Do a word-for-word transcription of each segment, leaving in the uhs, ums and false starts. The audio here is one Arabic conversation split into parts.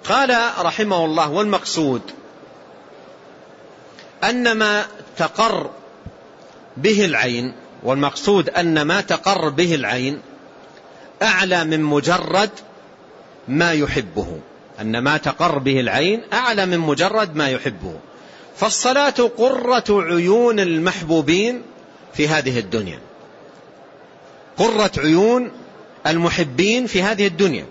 قال رحمه الله: والمقصود أن ما تقر به العين والمقصود أن ما تقر به العين أعلى من مجرد ما يحبه أن ما تقر به العين أعلى من مجرد ما يحبه. فالصلاة قرة عيون المحبوبين في هذه الدنيا، قرة عيون المحبين في هذه الدنيا،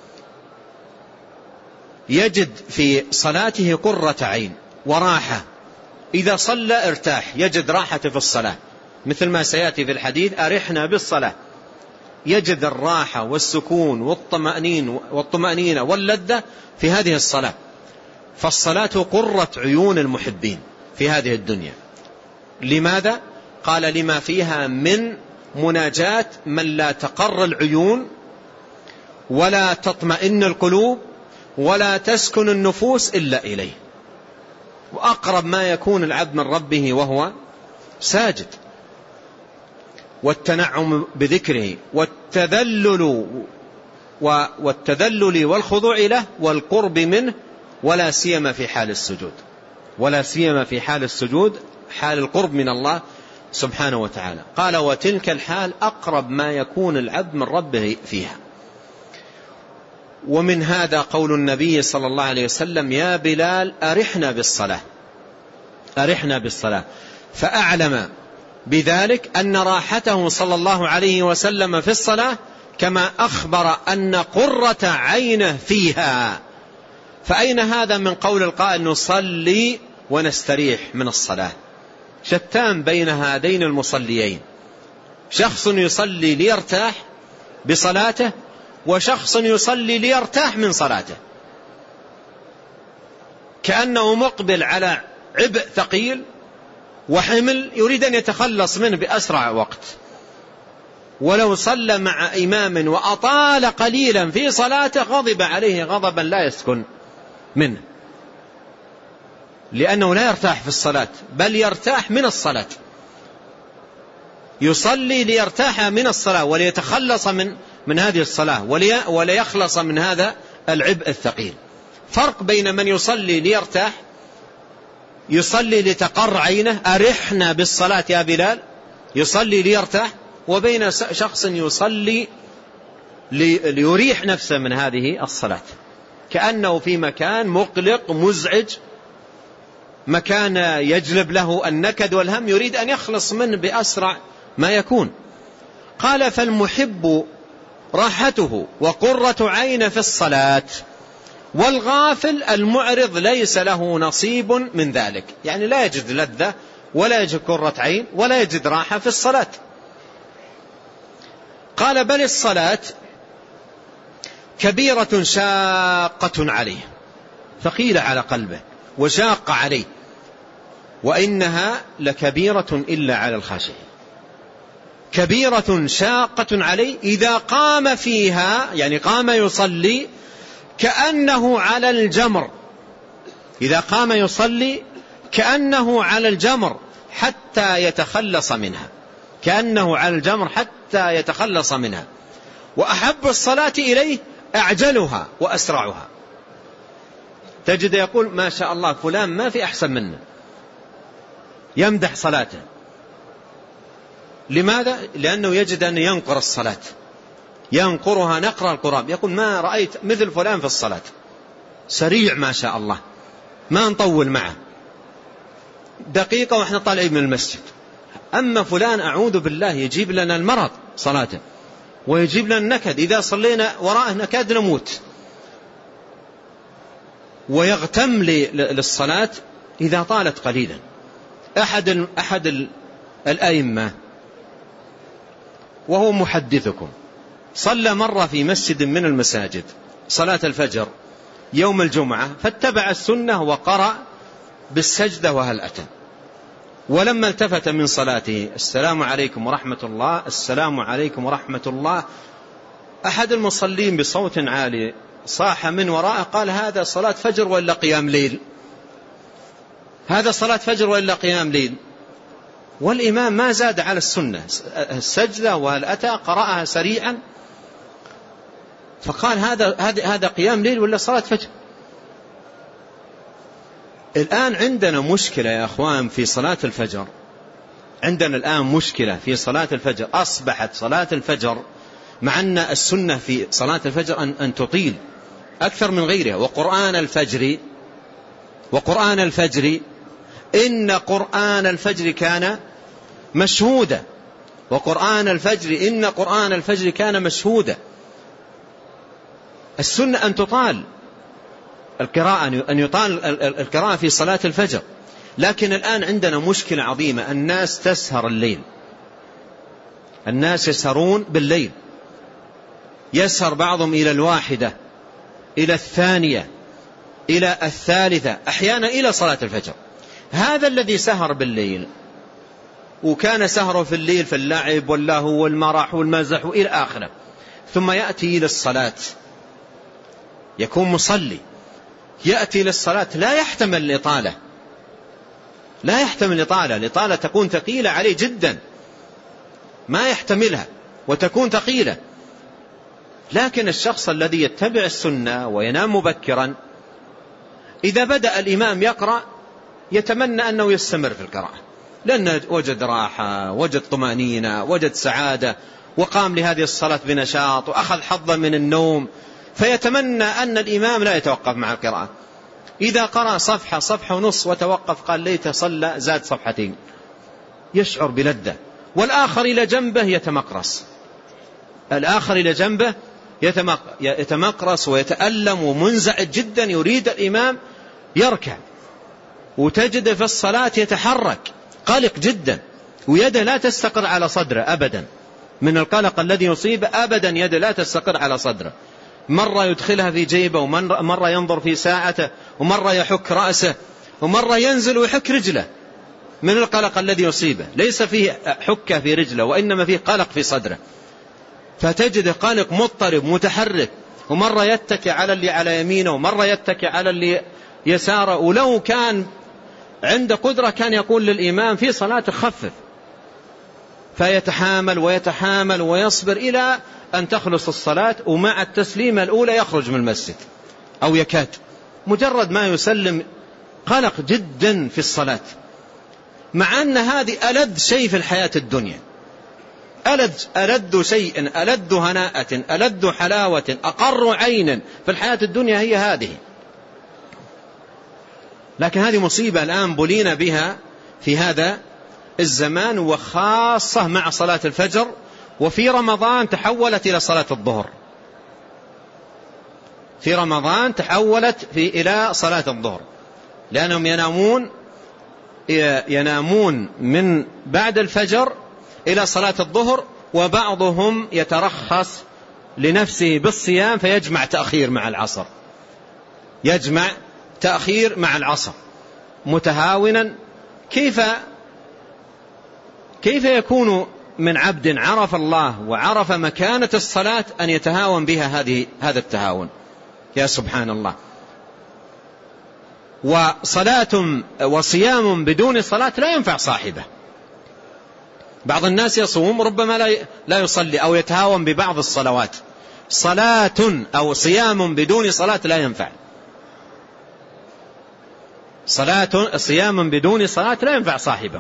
يجد في صلاته قرة عين وراحة. إذا صلى ارتاح، يجد راحة في الصلاة، مثل ما سيأتي في الحديث: أرحنا بالصلاة. يجد الراحة والسكون والطمأنين والطمأنينة واللذة في هذه الصلاة. فالصلاة قرة عيون المحبين في هذه الدنيا. لماذا؟ قال: لما فيها من مناجاة من لا تقر العيون ولا تطمئن القلوب ولا تسكن النفوس إلا إليه. وأقرب ما يكون العبد من ربه وهو ساجد، والتنعم بذكره والتذلل والتذلل والخضوع له والقرب منه، ولا سيما في حال السجود، ولا سيما في حال السجود، حال القرب من الله سبحانه وتعالى. قال: وتلك الحال أقرب ما يكون العبد من ربه فيها. ومن هذا قول النبي صلى الله عليه وسلم: يا بلال أرحنا بالصلاة، أرحنا بالصلاة. فأعلم بذلك أن راحته صلى الله عليه وسلم في الصلاة كما أخبر أن قرة عينه فيها. فأين هذا من قول القائل: نصلي ونستريح من الصلاة؟ شتان بين هذين المصليين، شخص يصلي ليرتاح بصلاته، وشخص يصلي ليرتاح من صلاته، كأنه مقبل على عبء ثقيل وحمل يريد أن يتخلص منه بأسرع وقت. ولو صلى مع إمام وأطال قليلا في صلاته غضب عليه غضبا لا يسكن منه، لأنه لا يرتاح في الصلاة، بل يرتاح من الصلاة. يصلي ليرتاح من الصلاة وليتخلص من من هذه الصلاة وليخلص من هذا العبء الثقيل. فرق بين من يصلي ليرتاح، يصلي لتقر عينه، أرحنا بالصلاة يا بلال، يصلي ليرتاح، وبين شخص يصلي ليريح نفسه من هذه الصلاة، كأنه في مكان مقلق مزعج، مكان يجلب له النكد والهم، يريد أن يخلص منه بأسرع ما يكون. قال: فالمحب راحته وقرة عين في الصلاة، والغافل المعرض ليس له نصيب من ذلك. يعني لا يجد لذة ولا يجد قرة عين ولا يجد راحة في الصلاة. قال: بل الصلاة كبيرة شاقة عليه، ثقيلة على قلبه وشاقة عليه، وإنها لكبيرة إلا على الخاشعين. كبيرة شاقة عليه، إذا قام فيها يعني قام يصلي كأنه على الجمر، إذا قام يصلي كأنه على الجمر حتى يتخلص منها، كأنه على الجمر حتى يتخلص منها. وأحب الصلاة إليه أعجلها وأسرعها. تجد يقول: ما شاء الله فلان ما في أحسن منه، يمدح صلاته. لماذا؟ لأنه يجد أن ينقر الصلاة، ينقرها نقر القراب. يقول: ما رأيت مثل فلان في الصلاة، سريع ما شاء الله، ما نطول معه دقيقة وإحنا طالعين من المسجد. أما فلان أعوذ بالله يجيب لنا المرض صلاته، ويجيب لنا النكد، إذا صلينا وراءه نكاد نموت. ويغتم للصلاة إذا طالت قليلا. أحد أحد الأئمة وهو محدثكم صلى مرة في مسجد من المساجد صلاة الفجر يوم الجمعة، فاتبع السنة وقرأ بالسجدة وهل أتى. ولما التفت من صلاته: السلام عليكم ورحمة الله، السلام عليكم ورحمة الله، أحد المصلين بصوت عالي صاح من وراءه قال: هذا صلاة فجر ولا قيام ليل؟ هذا صلاة فجر ولا قيام ليل؟ والإمام ما زاد على السنة، السجدة وهل أتى قرأها سريعا، فقال: هذا هذا هذا قيام ليل ولا صلاة فجر؟ الآن عندنا مشكلة يا أخوان في صلاة الفجر. عندنا الآن مشكلة في صلاة الفجر. أصبحت صلاة الفجر مع أن السنة في صلاة الفجر أن, أن تطيل أكثر من غيرها. وقرآن الفجر وقرآن الفجر إن قرآن الفجر كان مشهودا. وقرآن الفجر إن قرآن الفجر كان مشهودا. السنة أن تطال القراءة، أن يطال القراءة في صلاة الفجر. لكن الآن عندنا مشكلة عظيمة، الناس تسهر الليل، الناس يسهرون بالليل، يسهر بعضهم إلى الواحدة، إلى الثانية، إلى الثالثة، أحيانا إلى صلاة الفجر. هذا الذي سهر بالليل وكان سهره في الليل في اللعب واللهو والمرح والمزح إلى آخره، ثم يأتي إلى الصلاة، يكون مصلي، يأتي للصلاة لا يحتمل الإطالة، لا يحتمل الإطالة. الإطالة تكون ثقيلة عليه جدا، ما يحتملها وتكون ثقيلة. لكن الشخص الذي يتبع السنة وينام مبكرا، إذا بدأ الإمام يقرأ يتمنى أنه يستمر في القراءة، لأنه وجد راحة، وجد طمأنينة، وجد سعادة، وقام لهذه الصلاة بنشاط، وأخذ حظا من النوم، فيتمنى أن الإمام لا يتوقف مع القراءة. إذا قرأ صفحة صفحة ونص وتوقف قال ليت صلى زاد صفحتين، يشعر بلذة. والآخر إلى جنبه يتمقرص، الآخر إلى جنبه يتمقرص ويتألم ومنزعج جدا، يريد الإمام يركع، وتجد في الصلاة يتحرك قلق جدا، ويده لا تستقر على صدره أبدا من القلق الذي يصيب، أبدا يده لا تستقر على صدره، مرة يدخلها في جيبه، ومرة ينظر في ساعته، ومرة يحك رأسه، ومرة ينزل ويحك رجله من القلق الذي يصيبه. ليس فيه حكة في رجله، وإنما فيه قلق في صدره، فتجد قلق مضطرب متحرك، ومرة يتكي على اللي على يمينه، ومرة يتكي على اللي يساره. ولو كان عند قدرة كان يقول للإمام في صلاة خفف، فيتحامل ويتحامل ويصبر إلى أن تخلص الصلاة، ومع التسليمة الأولى يخرج من المسجد أو يكاد، مجرد ما يسلم قلق جدا في الصلاة، مع أن هذه ألذ شيء في الحياة الدنيا، ألذ ألذ شيء، ألذ هناءة، ألذ حلاوة، أقر عين في الحياة الدنيا هي هذه. لكن هذه مصيبة الآن بلينا بها في هذا الزمان، وخاصة مع صلاة الفجر. وفي رمضان تحولت إلى صلاة الظهر، في رمضان تحولت في إلى صلاة الظهر، لأنهم ينامون ينامون من بعد الفجر إلى صلاة الظهر، وبعضهم يترخص لنفسه بالصيام فيجمع تأخير مع العصر، يجمع تأخير مع العصر متهاونا. كيف كيف يكون من عبد عرف الله وعرف مكانة الصلاة أن يتهاون بها هذه هذا التهاون؟ يا سبحان الله. وصلاة وصيام بدون صلاة لا ينفع صاحبه. بعض الناس يصوم ربما لا لا يصلي أو يتهاون ببعض الصلوات. صلاة أو صيام بدون صلاة لا ينفع. صلاة صيام بدون صلاة لا ينفع صاحبه.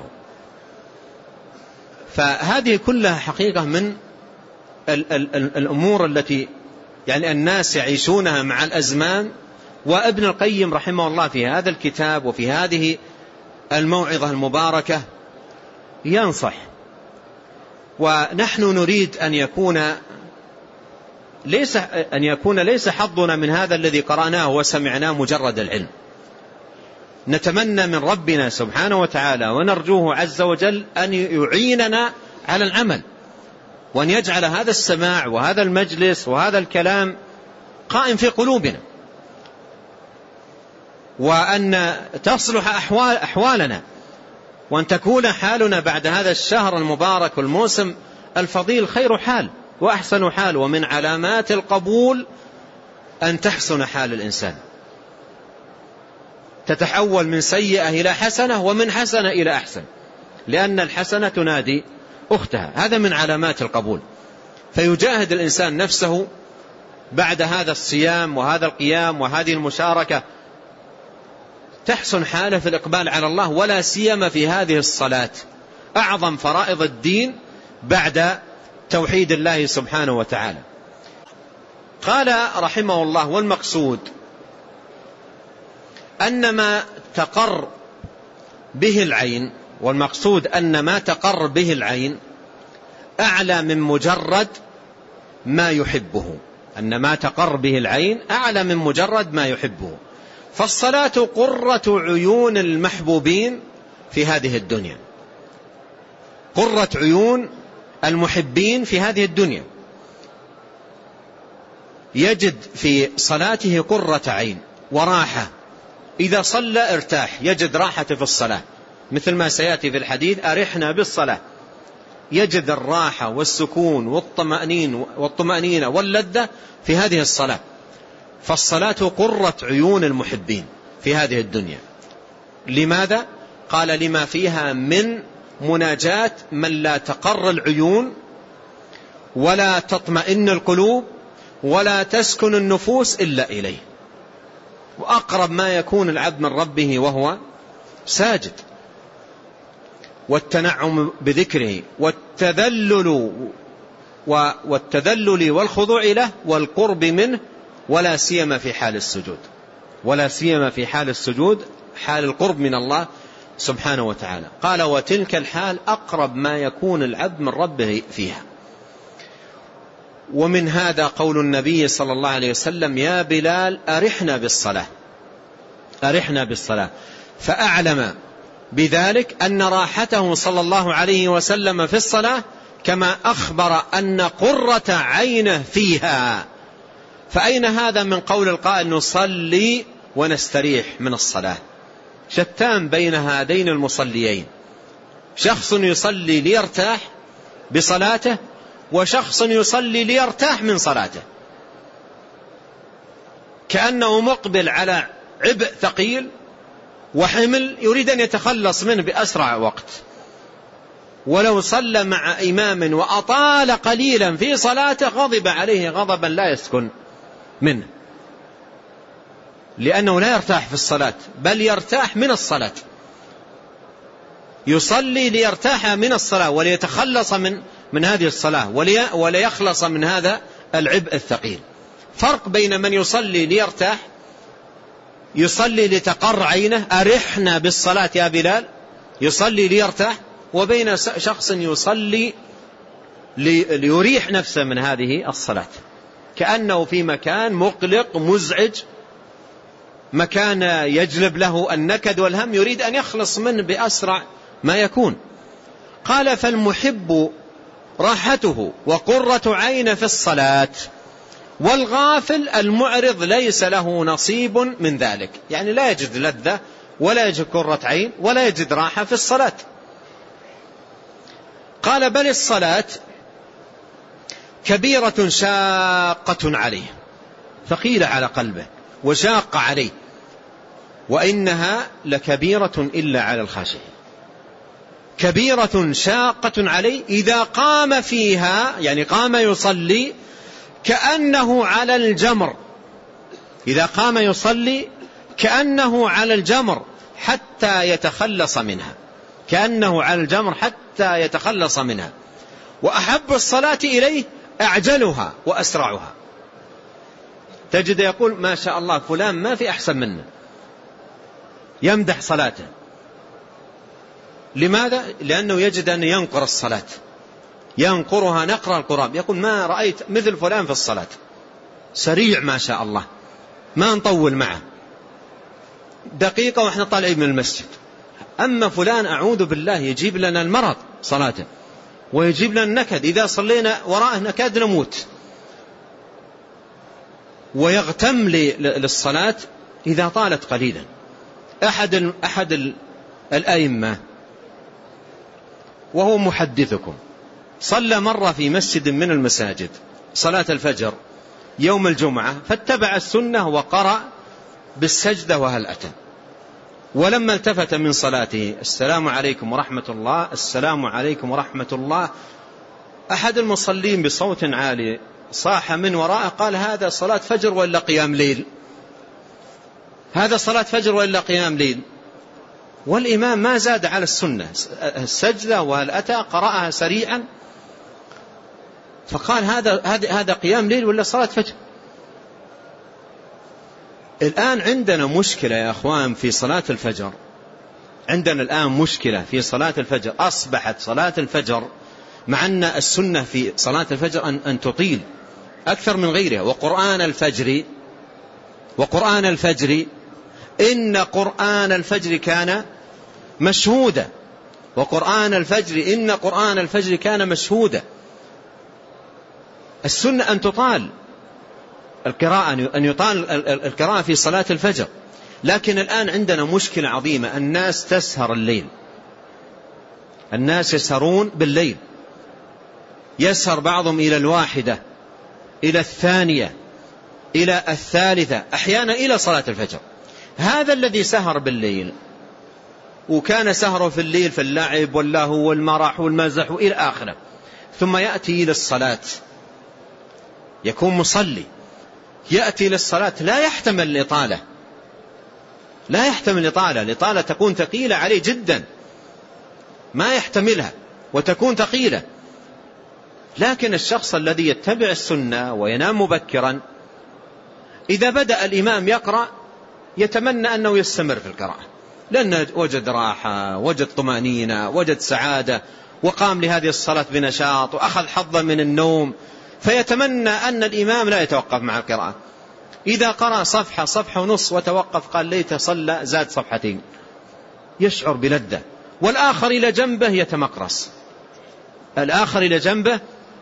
فهذه كلها حقيقة من ال ال ال الأمور التي يعني الناس يعيشونها مع الأزمان. وابن القيم رحمه الله في هذا الكتاب وفي هذه الموعظة المباركة ينصح. ونحن نريد أن يكون ليس أن يكون ليس حظنا من هذا الذي قرأناه وسمعناه مجرد العلم. نتمنى من ربنا سبحانه وتعالى ونرجوه عز وجل أن يعيننا على العمل، وأن يجعل هذا السماع وهذا المجلس وهذا الكلام قائم في قلوبنا، وأن تصلح أحوال أحوالنا، وأن تكون حالنا بعد هذا الشهر المبارك والموسم الفضيل خير حال وأحسن حال. ومن علامات القبول أن تحسن حال الإنسان، تتحول من سيئة إلى حسنة ومن حسنة إلى أحسن، لأن الحسنة تنادي أختها. هذا من علامات القبول. فيجاهد الإنسان نفسه بعد هذا الصيام وهذا القيام وهذه المشاركة تحسن حاله في الإقبال على الله، ولا سيما في هذه الصلاة أعظم فرائض الدين بعد توحيد الله سبحانه وتعالى. قال رحمه الله: والمقصود أن ما تقر به العين والمقصود أن ما تقر به العين أعلى من مجرد ما يحبه أن ما تقر به العين أعلى من مجرد ما يحبه. فالصلاة قرة عيون المحبوبين في هذه الدنيا، قرة عيون المحبين في هذه الدنيا، يجد في صلاته قرة عين وراحة. إذا صلى ارتاح، يجد راحة في الصلاة، مثل ما سيأتي في الحديث: أرحنا بالصلاة. يجد الراحة والسكون والطمأنينة والطمأنينة واللذة في هذه الصلاة. فالصلاة قرة عيون المحبين في هذه الدنيا. لماذا؟ قال: لما فيها من مناجاة من لا تقر العيون ولا تطمئن القلوب ولا تسكن النفوس إلا إليه. وأقرب ما يكون العبد من ربه وهو ساجد، والتنعم بذكره والتذلل والتذلل والخضوع له والقرب منه، ولا سيما في حال السجود ولا سيما في حال السجود حال القرب من الله سبحانه وتعالى. قال: وتلك الحال أقرب ما يكون العبد من ربه فيها. ومن هذا قول النبي صلى الله عليه وسلم: يا بلال أرحنا بالصلاة أرحنا بالصلاة. فأعلم بذلك أن راحته صلى الله عليه وسلم في الصلاة كما أخبر أن قرة عينه فيها. فأين هذا من قول القائل: نصلي ونستريح من الصلاة؟ شتان بين هذين المصليين، شخص يصلي ليرتاح بصلاته وشخص يصلي ليرتاح من صلاته، كأنه مقبل على عبء ثقيل وحمل يريد أن يتخلص منه بأسرع وقت. ولو صلى مع إمام وأطال قليلا في صلاته غضب عليه غضبا لا يسكن منه، لأنه لا يرتاح في الصلاة بل يرتاح من الصلاة. يصلي ليرتاح من الصلاة وليتخلص من من هذه الصلاة وليخلص من هذا العبء الثقيل. فرق بين من يصلي ليرتاح، يصلي لتقر عينه، أرحنا بالصلاة يا بلال، يصلي ليرتاح، وبين شخص يصلي ليريح نفسه من هذه الصلاة، كأنه في مكان مقلق مزعج، مكان يجلب له النكد والهم، يريد أن يخلص منه بأسرع ما يكون. قال: فالمحب راحته وقرة عين في الصلاة، والغافل المعرض ليس له نصيب من ذلك. يعني لا يجد لذة ولا يجد قرة عين ولا يجد راحة في الصلاة. قال: بل الصلاة كبيرة شاقة عليه، ثقيلة على قلبه وشاقة عليه، وإنها لكبيرة إلا على الخاشعين. كبيرة شاقة عليه إذا قام فيها، يعني قام يصلي كأنه على الجمر، إذا قام يصلي كأنه على الجمر حتى يتخلص منها، كأنه على الجمر حتى يتخلص منها. وأحب الصلاة إليه أعجلها وأسرعها. تجد يقول: ما شاء الله فلان ما في أحسن منه، يمدح صلاته. لماذا؟ لأنه يجد أن ينقر الصلاة، ينقرها نقر القراب. يقول: ما رأيت مثل فلان في الصلاة، سريع ما شاء الله، ما نطول معه دقيقة وإحنا طالعين من المسجد. أما فلان أعوذ بالله يجيب لنا المرض صلاته، ويجيب لنا النكد، إذا صلينا وراءه نكاد نموت. ويغتم للصلاة إذا طالت قليلا. أحد أحد الأئمة وهو محدثكم صلى مرة في مسجد من المساجد صلاة الفجر يوم الجمعة، فاتبع السنة وقرأ بالسجدة وهل أتى. ولما التفت من صلاته: السلام عليكم ورحمة الله، السلام عليكم ورحمة الله، أحد المصلين بصوت عالي صاح من وراءه قال: هذا صلاة فجر ولا قيام ليل؟ هذا صلاة فجر وإلا قيام ليل؟ والإمام ما زاد على السنة، السجدة وهل أتى قرأها سريعا، فقال هذا هذا قيام ليل ولا صلاة فجر. الآن عندنا مشكلة يا أخوان في صلاة الفجر، عندنا الآن مشكلة في صلاة الفجر. أصبحت صلاة الفجر مع أن السنة في صلاة الفجر أن, أن تطيل أكثر من غيرها. وقرآن الفجر وقرآن الفجر إن قرآن الفجر كان مشهودا، وقرآن الفجر إن قرآن الفجر كان مشهودا. السنة أن تطال القراءة، أن يطال القراءة في صلاة الفجر. لكن الآن عندنا مشكلة عظيمة، الناس تسهر الليل، الناس يسهرون بالليل، يسهر بعضهم إلى الواحدة، إلى الثانية، إلى الثالثة، أحيانا إلى صلاة الفجر. هذا الذي سهر بالليل وكان سهره في الليل في اللعب واللهو والمرح والمزح إلى آخره، ثم يأتي إلى الصلاة، يكون مصلي، يأتي للصلاة لا يحتمل الإطالة، لا يحتمل الإطالة، الإطالة تكون ثقيلة عليه جدا، ما يحتملها وتكون ثقيلة. لكن الشخص الذي يتبع السنة وينام مبكرا، إذا بدأ الإمام يقرأ يتمنى أنه يستمر في القراءة، لأنه وجد راحة، وجد طمأنينة، وجد سعادة، وقام لهذه الصلاة بنشاط، وأخذ حظا من النوم، فيتمنى أن الإمام لا يتوقف مع القراءة. إذا قرأ صفحة صفحة ونص وتوقف قال ليت صلى زاد صفحتين، يشعر بلذة. والآخر إلى جنبه يتمقرص، الآخر إلى جنبه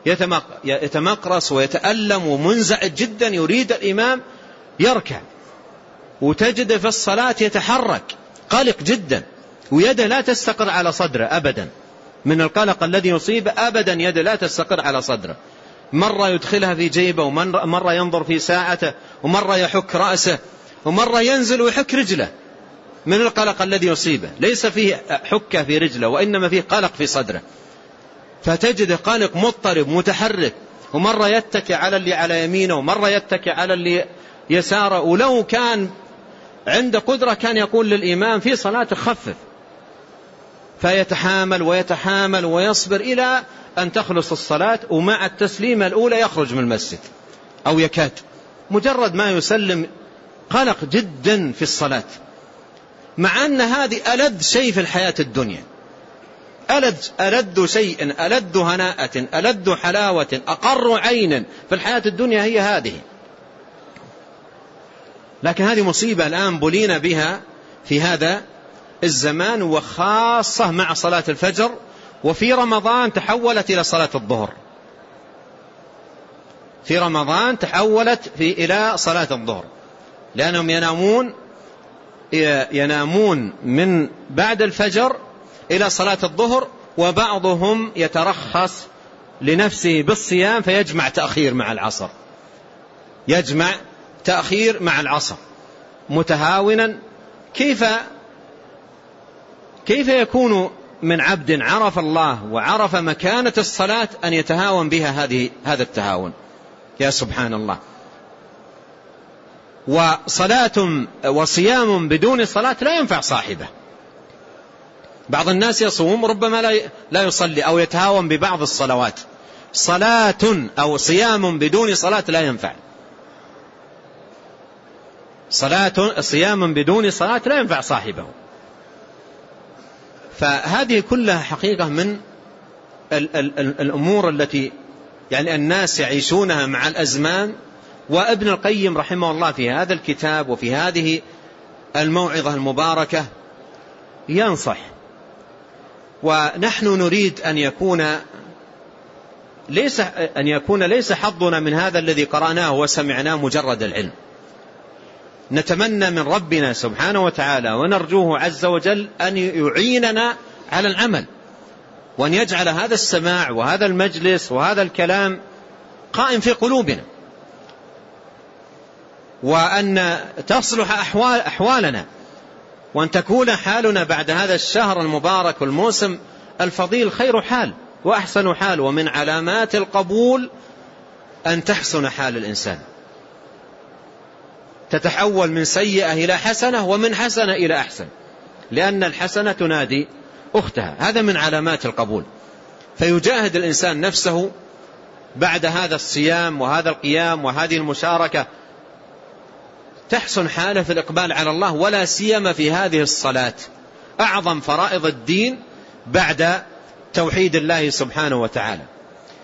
يتمقرص ويتألم ومنزعج جدا، يريد الإمام يركع، وتجد في الصلاة يتحرك قلق جدا، ويده لا تستقر على صدره أبدا من القلق الذي يصيب، أبدا يده لا تستقر على صدره، مرة يدخلها في جيبه، ومرة ينظر في ساعته، ومرة يحك رأسه، ومرة ينزل ويحك رجله من القلق الذي يصيبه. ليس فيه حكة في رجله، وإنما فيه قلق في صدره، فتجد قلق مضطرب متحرك، ومرة يتكي على اللي على يمينه، ومرة يتكي على اللي يساره. ولو كان عنده قدرة كان يقول للإمام في صلاة خفف، فيتحامل ويتحامل ويصبر إلى أن تخلص الصلاة، ومع التسليمة الأولى يخرج من المسجد أو يكاد، مجرد ما يسلم قلق جدا في الصلاة، مع أن هذه ألذ شيء في الحياة الدنيا، ألذ, ألذ شيء، ألذ هناءة، ألذ حلاوة، أقر عين في الحياة الدنيا هي هذه. لكن هذه مصيبة الآن بلينا بها في هذا الزمان، وخاصة مع صلاة الفجر، وفي رمضان تحولت إلى صلاة الظهر، في رمضان تحولت في إلى صلاة الظهر، لأنهم ينامون ينامون من بعد الفجر إلى صلاة الظهر، وبعضهم يترخص لنفسه بالصيام فيجمع تأخير مع العصر، يجمع تأخير مع العصر متهاونا. كيف كيف يكون من عبد عرف الله وعرف مكانة الصلاة أن يتهاون بها هذه هذا التهاون؟ يا سبحان الله. وصلاة وصيام بدون صلاة لا ينفع صاحبه. بعض الناس يصوم ربما لا لا يصلي أو يتهاون ببعض الصلوات. صلاة أو صيام بدون صلاة لا ينفع. صلاة صيام بدون صلاة لا ينفع صاحبه. فهذه كلها حقيقة من ال ال ال الأمور التي يعني الناس يعيشونها مع الأزمان. وابن القيم رحمه الله في هذا الكتاب وفي هذه الموعظة المباركة ينصح. ونحن نريد أن يكون ليس أن يكون ليس حظنا من هذا الذي قرأناه وسمعناه مجرد العلم. نتمنى من ربنا سبحانه وتعالى ونرجوه عز وجل أن يعيننا على العمل، وأن يجعل هذا السماع وهذا المجلس وهذا الكلام قائم في قلوبنا، وأن تصلح أحوال أحوالنا، وأن تكون حالنا بعد هذا الشهر المبارك والموسم الفضيل خير حال وأحسن حال. ومن علامات القبول أن تحسن حال الإنسان، تتحول من سيئة إلى حسنة ومن حسنة إلى أحسن، لأن الحسنة تنادي أختها. هذا من علامات القبول. فيجاهد الإنسان نفسه بعد هذا الصيام وهذا القيام وهذه المشاركة، تحسن حاله في الإقبال على الله، ولا سيما في هذه الصلاة أعظم فرائض الدين بعد توحيد الله سبحانه وتعالى.